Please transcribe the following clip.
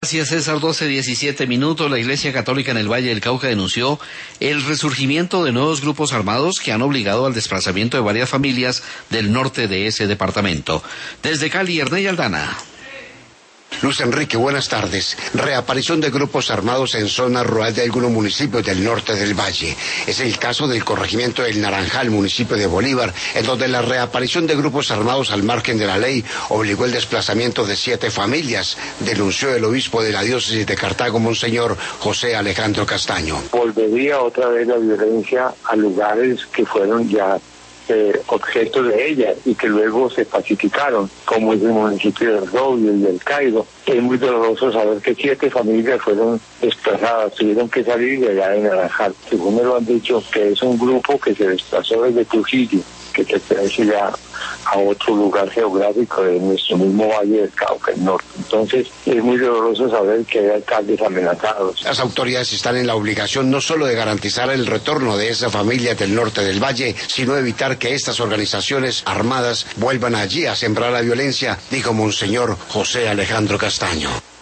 Gracias, César. 12:17. La Iglesia Católica en el Valle del Cauca denunció el resurgimiento de nuevos grupos armados que han obligado al desplazamiento de varias familias del norte de ese departamento. Desde Cali, Erney Aldana. Luis Enrique, buenas tardes. Reaparición de grupos armados en zona rural de algunos municipios del norte del Valle. Es el caso del corregimiento del Naranjal, municipio de Bolívar, en donde la reaparición de grupos armados al margen de la ley obligó el desplazamiento de 7 familias, denunció el obispo de la diócesis de Cartago, Monseñor José Alejandro Castaño. Volvería otra vez la violencia a lugares que fueron ya objeto de ella y que luego se pacificaron, como es el municipio del Roble y del Cairo. Es muy doloroso saber que 7 familias fueron desplazadas, tuvieron que salir de allá de Naranjal. Según me lo han dicho, que es un grupo que se desplazó desde Trujillo, que pertenece ya a otro lugar geográfico de nuestro mismo Valle del Cauca, el norte. Entonces, es muy doloroso saber que hay alcaldes amenazados. Las autoridades están en la obligación no solo de garantizar el retorno de esas familias del norte del Valle, sino evitar que estas organizaciones armadas vuelvan allí a sembrar la violencia, dijo Monseñor José Alejandro Castaño.